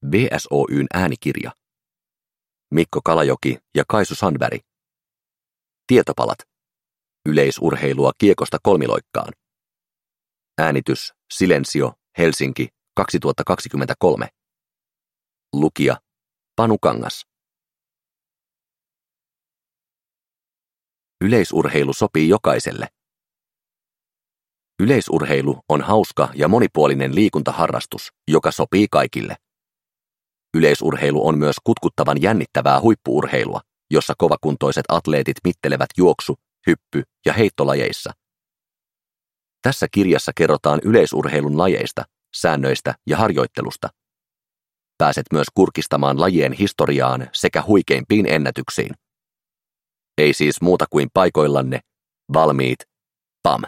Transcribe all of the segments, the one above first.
VSOY:n äänikirja. Mikko Kalajoki ja Kaisu Sandberg. Tietopalat. Yleisurheilua kiekosta kolmiloikkaan. Äänitys Silensio, Helsinki, 2023. Lukija Panu Kangas. Yleisurheilu sopii jokaiselle. Yleisurheilu on hauska ja monipuolinen liikuntaharrastus, joka sopii kaikille. Yleisurheilu on myös kutkuttavan jännittävää huippu-urheilua, jossa kovakuntoiset atleetit mittelevät juoksu-, hyppy- ja heittolajeissa. Tässä kirjassa kerrotaan yleisurheilun lajeista, säännöistä ja harjoittelusta. Pääset myös kurkistamaan lajien historiaan sekä huikeimpiin ennätyksiin. Ei siis muuta kuin paikoillanne, valmiit, pam!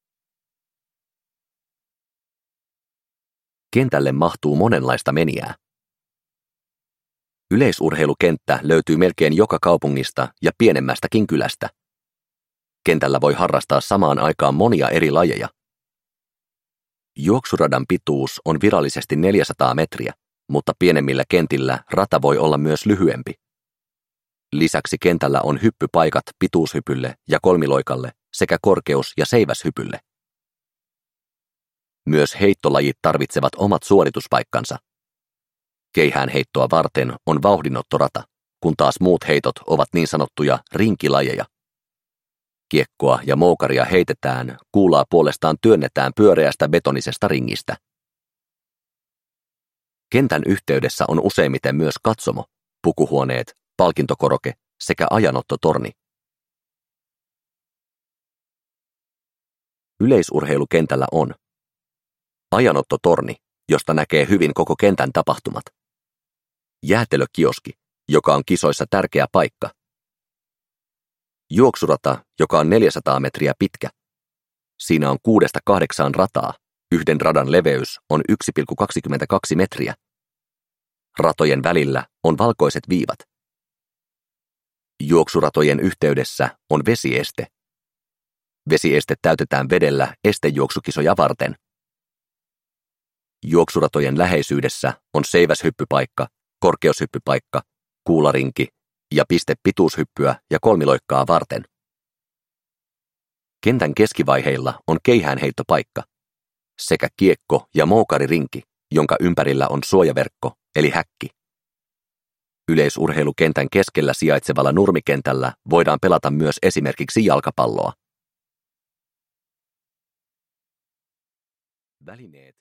Kentälle mahtuu monenlaista menijää. Yleisurheilukenttä löytyy melkein joka kaupungista ja pienemmästäkin kylästä. Kentällä voi harrastaa samaan aikaan monia eri lajeja. Juoksuradan pituus on virallisesti 400 metriä, mutta pienemmillä kentillä rata voi olla myös lyhyempi. Lisäksi kentällä on hyppypaikat pituushypylle ja kolmiloikalle sekä korkeus- ja seiväshypylle. Myös heittolajit tarvitsevat omat suorituspaikkansa. Keihäänheittoa varten on vauhdinottorata, kun taas muut heitot ovat niin sanottuja rinkilajeja. Kiekkoa ja moukaria heitetään, kuulaa puolestaan työnnetään pyöreästä betonisesta ringistä. Kentän yhteydessä on useimmiten myös katsomo, pukuhuoneet, palkintokoroke sekä ajanottotorni. Yleisurheilukentällä on ajanottotorni, josta näkee hyvin koko kentän tapahtumat. Jäätelökioski, joka on kisoissa tärkeä paikka. Juoksurata, joka on 400 metriä pitkä. Siinä on 6-8 rataa. Yhden radan leveys on 1,22 metriä. Ratojen välillä on valkoiset viivat. Juoksuratojen yhteydessä on vesieste. Vesieste täytetään vedellä estejuoksukisoja varten. Juoksuratojen läheisyydessä on seiväshyppypaikka, korkeushyppypaikka, kuularinki ja piste pituushyppyä ja kolmiloikkaa varten. Kentän keskivaiheilla on keihäänheittopaikka sekä kiekko- ja moukaririnki, jonka ympärillä on suojaverkko eli häkki. Yleisurheilukentän keskellä sijaitsevalla nurmikentällä voidaan pelata myös esimerkiksi jalkapalloa. Välineet